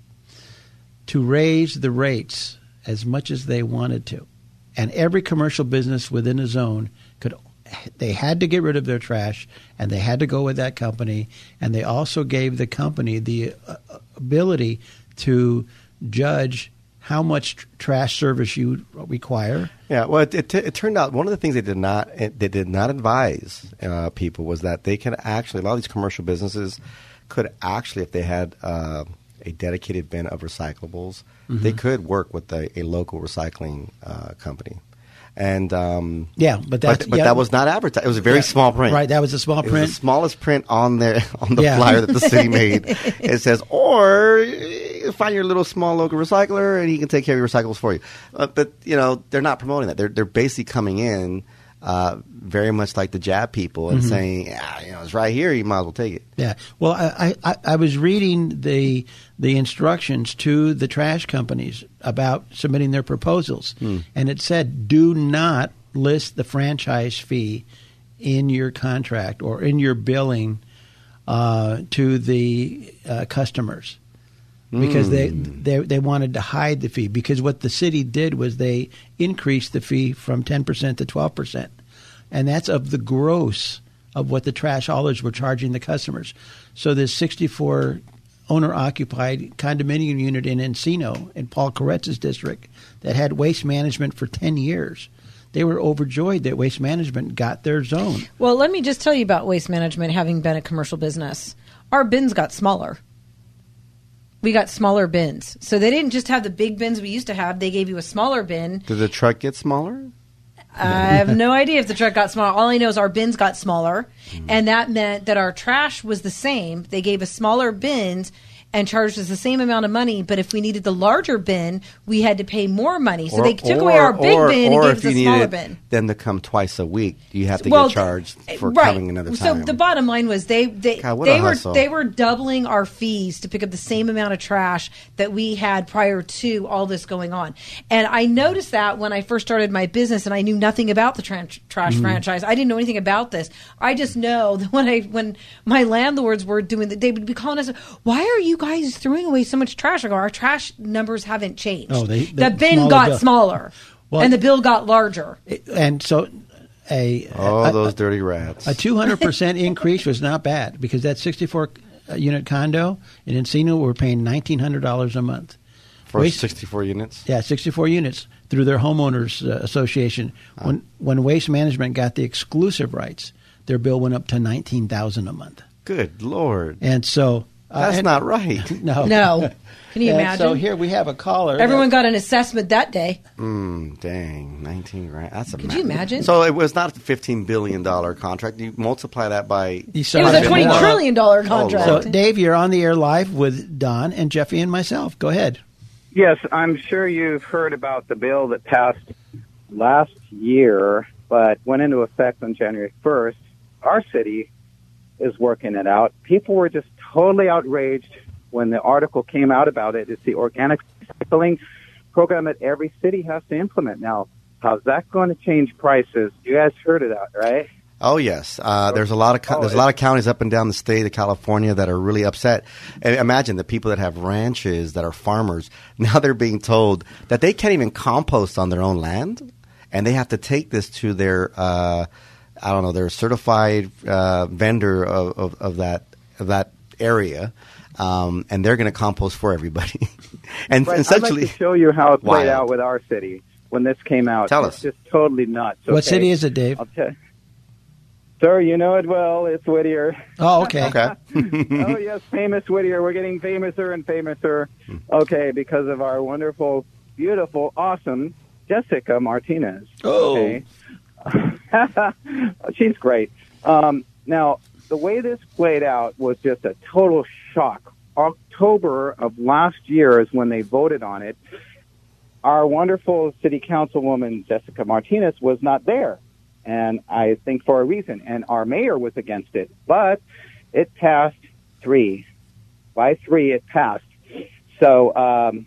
to raise the rates as much as they wanted to. And every commercial business within a zone could they had to get rid of their trash, and they had to go with that company. And they also gave the company the uh, ability to judge how much tr- trash service you require. Yeah, well, it, it, t- it turned out one of the things they did not it, they did not advise uh, people was that they could actually a lot of these commercial businesses could actually, if they had uh, a dedicated bin of recyclables, mm-hmm. they could work with a, a local recycling uh, company. And um, yeah, but that but, but yeah, that was not advertised. It was a very yeah, small print. Right, that was a small it print. Was the smallest print on there on the yeah. flyer that the city made. It says, or find your little small local recycler, and he can take care of your recyclables for you. Uh, but you know, they're not promoting that. They're they're basically coming in uh, very much like the jab people and mm-hmm. saying, yeah, you know, it's right here. You might as well take it. Yeah. Well, I I, I was reading the the instructions to the trash companies about submitting their proposals, hmm. and it said, do not list the franchise fee in your contract or in your billing uh, to the uh, customers. Because mm. they, they they wanted to hide the fee. Because what the city did was they increased the fee from ten percent to twelve percent. And that's of the gross of what the trash haulers were charging the customers. So this sixty-four owner-occupied condominium unit in Encino, in Paul Koretz's district, that had Waste Management for ten years. They were overjoyed that Waste Management got their zone. Well, let me just tell you about Waste Management having been a commercial business. Our bins got smaller. We got smaller bins. So they didn't just have the big bins we used to have. They gave you a smaller bin. Did the truck get smaller? I have no idea if the truck got smaller. All I know is our bins got smaller. Mm. And that meant that our trash was the same. They gave us smaller bins. and charged us the same amount of money, but if we needed the larger bin, we had to pay more money. So Or- they took or- away our big or- bin and or gave if us a you smaller needed bin. them to come twice a week, you have to Well, get charged for right. coming another So time. the bottom line was they they God, what they a were hustle. they were doubling our fees to pick up the same amount of trash that we had prior to all this going on. And I noticed that when I first started my business, and I knew nothing about the tra- trash Mm-hmm. franchise. I didn't know anything about this. I just know that when I when my landlords were doing that, they would be calling us, "Why are you guys throwing away so much trash?" I go, "Our trash numbers haven't changed. Oh, they- the the bin smaller got bill. smaller, Well- and the bill got larger." And so a oh, a, those dirty rats. a two hundred percent increase was not bad because that sixty-four unit condo in Encino we're paying nineteen hundred dollars a month. For Waste- sixty-four units? Yeah, sixty-four units through their homeowners uh, association. When when Waste Management got the exclusive rights, their bill went up to nineteen thousand dollars a month. Good Lord. And so uh, That's and- not right. No. No, can you And imagine? So here we have a caller. Everyone that- got an assessment that day. Mm, dang, nineteen grand. That's a Could ma- you imagine? So it was not a fifteen billion dollars contract. You multiply that by... You It saw was that a twenty more. trillion dollar Oh, contract. So Dave, you're on the air live with Don and Jeffy and myself. Go ahead. Yes, I'm sure you've heard about the bill that passed last year, but went into effect on January first. Our city is working it out. People were just totally outraged when the article came out about it. It's the organic recycling program that every city has to implement. Now, how's that going to change prices? You guys heard of that, right? Oh yes, uh, there's a lot of co- Oh, there's a lot of counties up and down the state of California that are really upset. And imagine the people that have ranches that are farmers now they're being told that they can't even compost on their own land, and they have to take this to their uh, I don't know their certified uh, vendor of, of, of that of that area, um, and they're going to compost for everybody. and Right. essentially, I'd like to show you how it played Wild. out with our city when this came out. Tell it's us. just totally nuts. What okay? city is it, Dave? I'll tell you. Sir, you know it well. It's Whittier. Oh, okay. okay, Oh, yes, famous Whittier. We're getting famouser and famouser. Okay, because of our wonderful, beautiful, awesome Jessica Martinez. Oh. Okay. She's great. Um, now, the way this played out was just a total shock. October of last year is when they voted on it. Our wonderful city councilwoman, Jessica Martinez, was not there. And I think for a reason. And our mayor was against it. But it passed three. By three, it passed. So, um,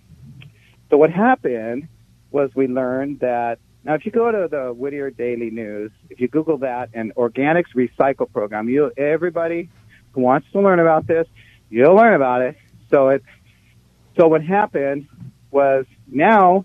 so what happened was we learned that, now if you go to the Whittier Daily News, if you Google that, and Organics Recycle Program, you everybody who wants to learn about this, you'll learn about it. So it, so what happened was now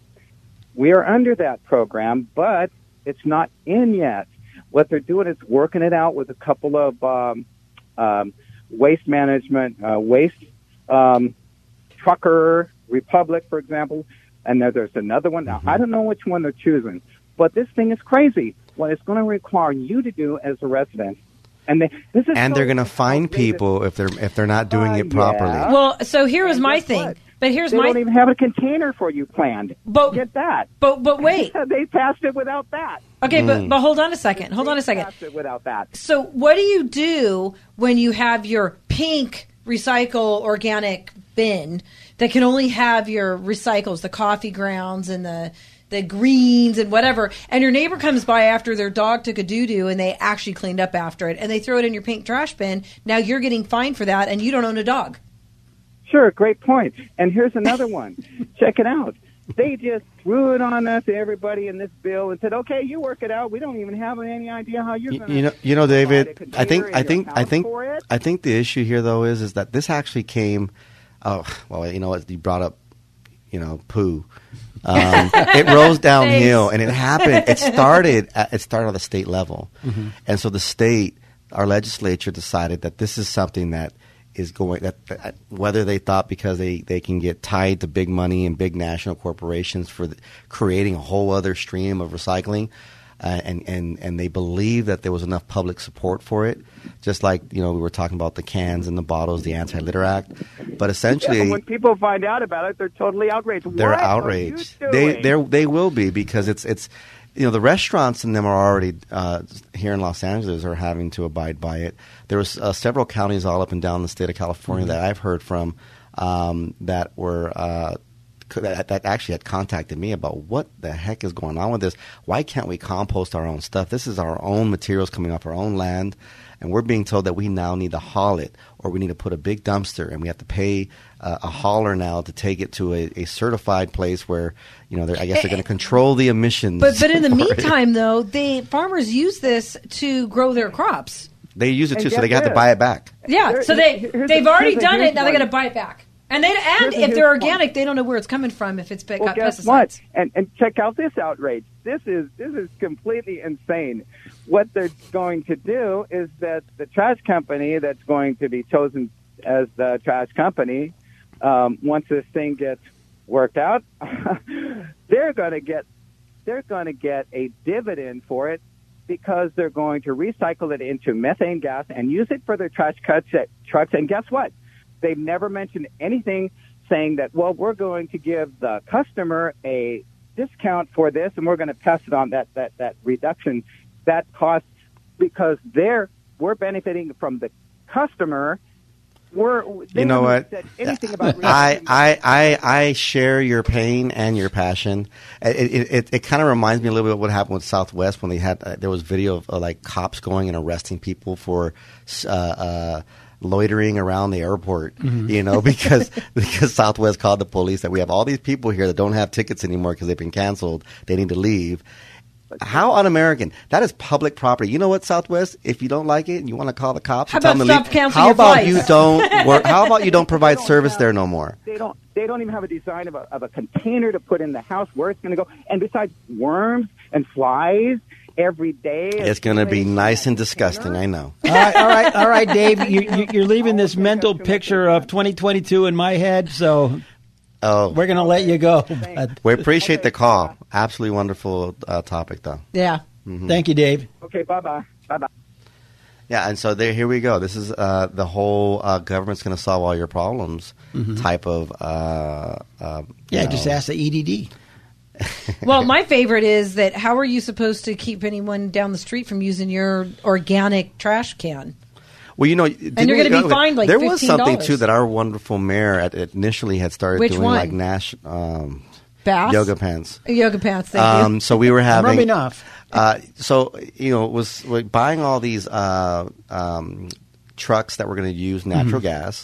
we are under that program, but it's not in yet. What they're doing is working it out with a couple of um, um, waste management, uh, waste um, trucker, Republic, for example, and there, there's another one. Now, I don't know which one they're choosing, but this thing is crazy. What it's going to require you to do as a resident, and they, this is and so they're going to fine outrageous. people if they're if they're not doing Uh, it properly. yeah. Well, so here was And my guess thing. what? But here's They my don't even have a container for you planned. But- Get that. but but wait. They passed it without that. Okay, Mm. but but hold on a second. Hold on a They second. passed it without that. So what do you do when you have your pink recycle organic bin that can only have your recycles, the coffee grounds and the the greens and whatever, and your neighbor comes by after their dog took a doo-doo and they actually cleaned up after it and they throw it in your pink trash bin? Now you're getting fined for that and you don't own a dog. Sure, great point. And here's another one. Check it out. They just threw it on us, everybody in this bill, and said, "Okay, you work it out. We don't even have any idea how you're You, going to." you know, you know, David. I think, I think, I think, I think the issue here, though, is is that this actually came. Oh, well, you know what? You brought up, you know, poo. Um, it rose downhill, and it happened. It started. At, it started at the state level, mm-hmm. and so the state, our legislature, decided that this is something that is going that, that whether they thought because they, they can get tied to big money and big national corporations for the, creating a whole other stream of recycling, uh, and, and, and they believe that there was enough public support for it, just like, you know, we were talking about the cans and the bottles, the Anti-Litter Act, but essentially Yeah, when people find out about it, they're totally outraged. they're What outraged. Are you They doing? they they will be because it's it's you know the restaurants in them are already uh, here in Los Angeles are having to abide by it. There was uh, several counties all up and down the state of California mm-hmm. that I've heard from um, that were uh, that, that actually had contacted me about what the heck is going on with this. Why can't we compost our own stuff? This is our own materials coming off our own land, and we're being told that we now need to haul it, or we need to put a big dumpster, and we have to pay uh, a hauler now to take it to a, a certified place where, you know, I guess they're going to control the emissions. But but in the for meantime, it. though, the farmers use this to grow their crops. They use it And too, so get they have to this. buy it back. Yeah, Here- so they here's they've a- already here's a done huge it. Now they got to one. buy it back. And they and Here's a if huge they're one. organic, they don't know where it's coming from if it's been Well, got guess pesticides. what? And and check out this outrage. This is this is completely insane. What they're going to do is that the trash company that's going to be chosen as the trash company, um, once this thing gets worked out, they're going to get they're going to get a dividend for it because they're going to recycle it into methane gas and use it for their trash cuts at trucks. And guess what? They've never mentioned anything saying that, well, we're going to give the customer a discount for this, and we're going to pass it on that, that, that reduction, that cost, because they're we're benefiting from the customer. We're, they You know haven't what? said anything about I, I, I, I share your pain and your passion. It, it, it, it kind of reminds me a little bit of what happened with Southwest when they had uh, there was video of uh, like cops going and arresting people for uh, uh, loitering around the airport. Mm-hmm. You know, because because Southwest called the police that we have all these people here that don't have tickets anymore because they've been canceled. They need to leave. How un-American. That is public property. You know what, Southwest? If you don't like it and you want to call the cops How and tell them about to leave, stop canceling how your about flights? you don't work, how about you don't provide don't service have- there no more? They don't. They don't even have a design of a, of a container to put in the house where it's going to go. And besides, worms and flies every day. It's going to be nice and disgusting, I know. All right, all right, all right, Dave. You, you, you're leaving this mental picture of twenty twenty-two in my head, so Oh, we're going to let you go. Uh, we appreciate the call. Absolutely wonderful uh, topic, though. Yeah. Thank you, Dave. Okay, bye-bye. Bye-bye. Yeah, and so there, here we go. This is uh, the whole uh, government's going to solve all your problems type of. Uh, uh, you Yeah, know. just ask the E D D. Well, my favorite is that how are you supposed to keep anyone down the street from using your organic trash can? Well, you know, you're gonna be fined, like, there was fifteen dollars. something too that our wonderful mayor at, initially had started Which doing, one? like Nash um, Bass? yoga pants. Yoga pants, thank Um, you. so we were having rubbing off. Uh, so you know, it was like buying all these uh, um, trucks that were going to use natural gas,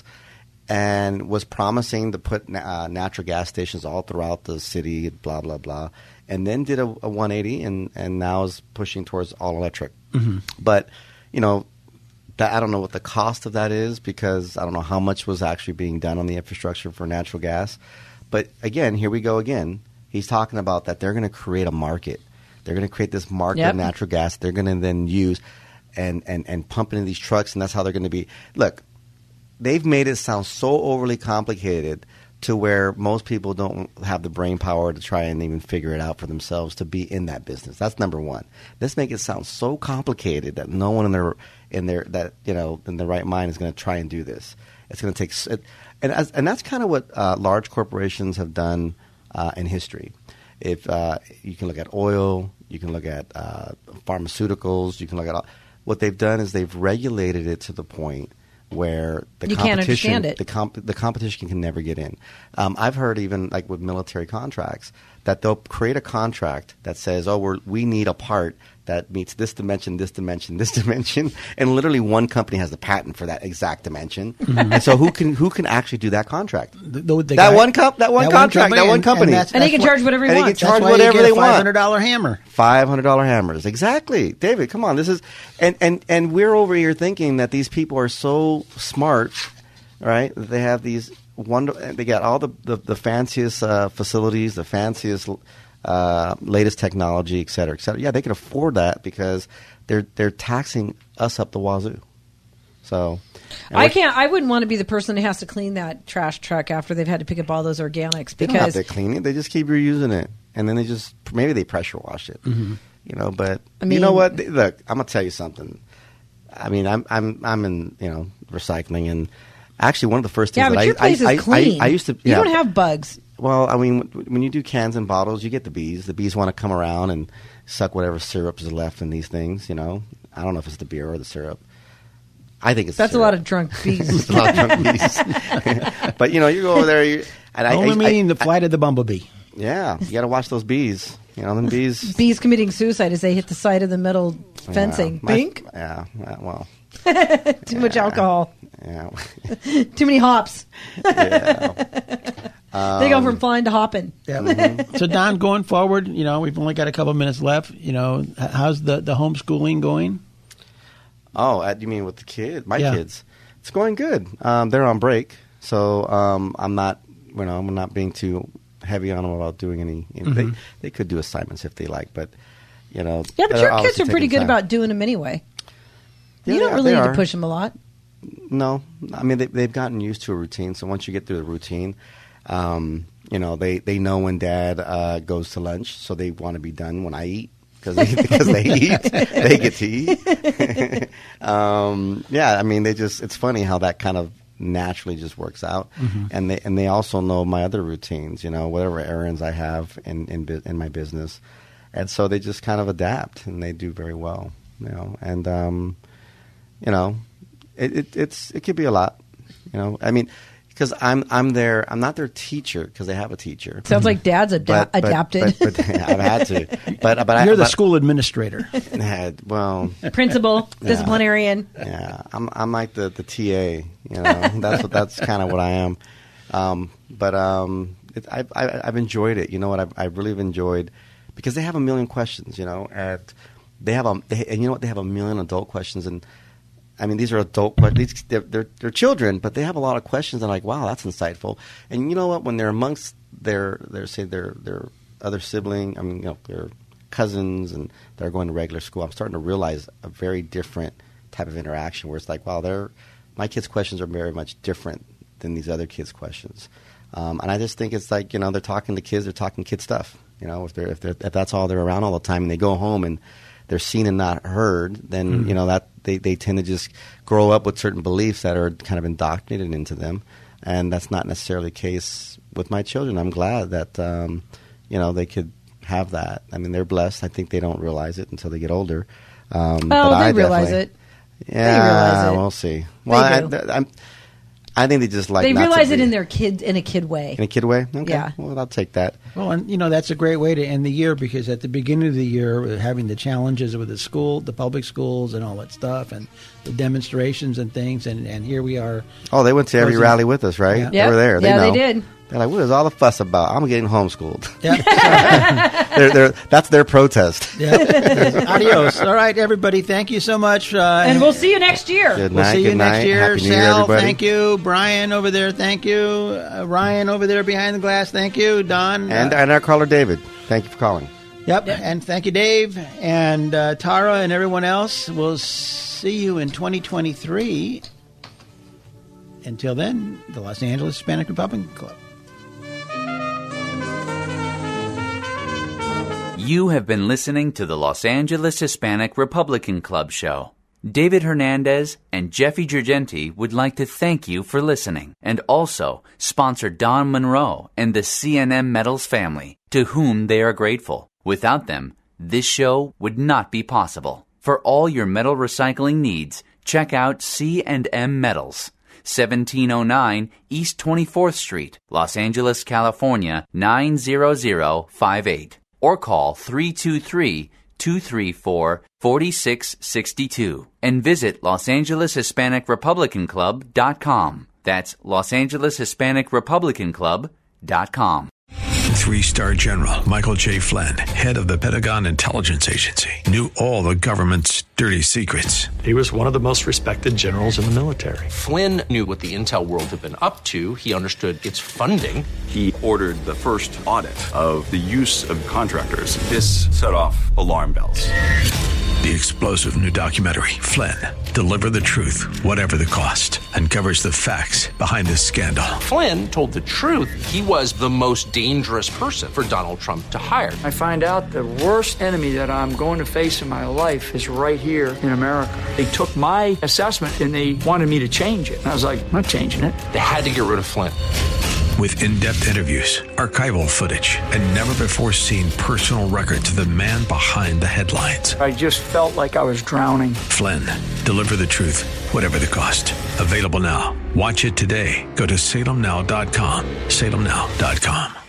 and was promising to put na- uh, natural gas stations all throughout the city. Blah blah blah, and then did a, a one eighty, and and now is pushing towards all electric. But you know. That, I don't know what the cost of that is because I don't know how much was actually being done on the infrastructure for natural gas. But again, here we go again. He's talking about that they're going to create a market. They're going to create this market Yep. of natural gas. They're going to then use and, and, and pump into these trucks, and that's how they're going to be. Look, they've made it sound so overly complicated to where most people don't have the brain power to try and even figure it out for themselves to be in that business. That's number one. Let's make it sound so complicated that no one in their in their that you know in their right mind is going to try and do this. It's going to take, s- and as, and that's kind of what uh, large corporations have done uh, in history. If uh, you can look at oil, you can look at uh, pharmaceuticals, you can look at all, what they've done is they've regulated it to the point where the You can't competition, understand it. the comp- the competition can never get in. Um, I've heard even like with military contracts that they'll create a contract that says, "Oh, we're, we need a part that meets this dimension, this dimension, this dimension," and literally one company has the patent for that exact dimension. And so who can who can actually do that contract? The- the- the that guy- one comp, that one contract, that one and- company, and, that's- And he that's can why- charge whatever he and he wants. can charge that's why whatever you they get a want. five hundred dollar hammer. Five hundred dollar hammers, exactly, David. Come on, this is and, and and we're over here thinking that these people are so smart, right? that They have these wonder. They got all the the, the fanciest uh, facilities, the fanciest, uh, latest technology, et cetera, et cetera. Yeah, they can afford that because they're they're taxing us up the wazoo. So and I we're- can't. I wouldn't want to be the person who has to clean that trash truck after they've had to pick up all those organics They don't have because to clean it; they just keep reusing it, and then they just maybe they pressure wash it. You know, but I you know mean- what? Look, I'm gonna tell you something. I mean, I'm I'm I'm in you know recycling, and actually one of the first things yeah, that but I your place I, is I, clean. I, I used to You yeah. don't have bugs. Well, I mean, when you do cans and bottles, you get the bees. The bees want to come around and suck whatever syrup is left in these things. You know, I don't know if it's the beer or the syrup. I think it's That's syrup. a lot of drunk bees. a lot of drunk bees. But, you know, you go over there. You, and Only I, I, meaning I, the flight of the bumblebee. Yeah, you got to watch those bees. You know, them bees. Bees committing suicide as they hit the side of the metal fencing. Yeah, my- Bink? Yeah, yeah, well. Too much alcohol. Yeah. Too many hops. yeah. They go from flying to hopping. Yeah. Mm-hmm. So, Don, going forward, you know, we've only got a couple minutes left. You know, h- how's the, the homeschooling going? Oh, uh, you mean with the kids? My Yeah. kids? It's going good. Um, they're on break, so um, I'm not, you know, I'm not being too heavy on them about doing any. You know, Mm-hmm. They they could do assignments if they like, but you know. Yeah, but they're your kids obviously are pretty taking good time. about doing them anyway. Yeah, you don't they are- really they need are. to push them a lot. No, I mean they, they've gotten used to a routine. So once you get through the routine, um, you know they, they know when Dad uh, goes to lunch, so they want to be done when I eat because they, because they eat, they get to eat. um, yeah, I mean they just it's funny how that kind of naturally just works out, Mm-hmm. and they and they also know my other routines. You know, whatever errands I have in in, bu- in my business, and so they just kind of adapt and they do very well. You know, and um, you know. It, it it's it could be a lot, you know. I mean, because I'm I'm their I'm not their teacher because they have a teacher. Sounds like Dad's ada- But- but- adapted. But, but, I've had to. But but You're I, the but, school administrator. Well, Principal, Yeah. disciplinarian. yeah, I'm I'm like the, the T A. You know, that's what that's kind of what I am. Um, but um, it, I, I I've enjoyed it. You know what? I've I've really enjoyed because they have a million questions. You know, and they have a they, and you know what? They have a million adult questions and. I mean, these are adult questions. They're, they're, they're children, but they have a lot of questions. I'm like, wow, that's insightful. And you know what? When they're amongst their, their say, their their other sibling, I mean, you know, their cousins, and they're going to regular school, I'm starting to realize a very different type of interaction where it's like, wow, they're, my kids' questions are very much different than these other kids' questions. Um, and I just think it's like, you know, they're talking to kids, they're talking kid stuff. You know, if they're if they're if that's all they're around all the time, and they go home and they're seen and not heard, then Mm-hmm. you know that they, they tend to just grow up with certain beliefs that are kind of indoctrinated into them, and that's not necessarily the case with my children. I'm glad that um, you know they could have that. I mean, they're blessed. I think they don't realize it until they get older. Um, Oh, but they I realize definitely- it. Yeah, realize it. we'll see. Well, do. I, I'm, I think they just like They not to realize it be- in their kid in a kid way. in a kid way. Okay. Yeah. Well, I'll take that. Well, and you know that's a great way to end the year because at the beginning of the year, we're having the challenges with the school, the public schools, and all that stuff, and the demonstrations and things, and, and here we are. Oh, they went to every Closing- rally with us, right? Yeah. They Yep. were there. They Yeah, they know. did. They're like, what is all the fuss about? I'm getting homeschooled. Yeah. they're, they're, that's their protest. yeah. Adios. All right, everybody. Thank you so much. Uh, And we'll see you next year. Good We'll night. see good you night. next year. Happy New Year, Sal, everybody. thank you. Brian over there, thank you. Uh, Ryan over there behind the glass, thank you. Don. And, uh, and our caller, David. Thank you for calling. Yep. And thank you, Dave, and uh, Tara, and everyone else. We'll see you in twenty twenty-three. Until then, the Los Angeles Hispanic Republican Club. You have been listening to the Los Angeles Hispanic Republican Club show. David Hernandez and Jeffy Girgenti would like to thank you for listening, and also sponsor Don Monroe and the C N M Metals family, to whom they are grateful. Without them, this show would not be possible. For all your metal recycling needs, check out C and M Metals, seventeen oh nine East twenty-fourth Street, Los Angeles, California, nine zero zero five eight. Or call three two three, two three four, four six six two and visit Los Angeles Hispanic Republican Club dot com. That's Los Angeles Hispanic Republican Club dot com. Three-star General Michael J. Flynn, head of the Pentagon Intelligence Agency, knew all the government's dirty secrets. He was one of the most respected generals in the military. Flynn knew what the intel world had been up to. He understood its funding. He ordered the first audit of the use of contractors. This set off alarm bells. The explosive new documentary, Flynn, Deliver the Truth, Whatever the Cost, uncovers the facts behind this scandal. Flynn told the truth. He was the most dangerous person for Donald Trump to hire. I find out the worst enemy that I'm going to face in my life is right here in America. They took my assessment and they wanted me to change it. And I was like, I'm not changing it. They had to get rid of Flynn. With in-depth interviews, archival footage, and never-before-seen personal records of the man behind the headlines. I just felt like I was drowning. Flynn, deliver the truth, whatever the cost. Available now. Watch it today. Go to salem now dot com. salem now dot com.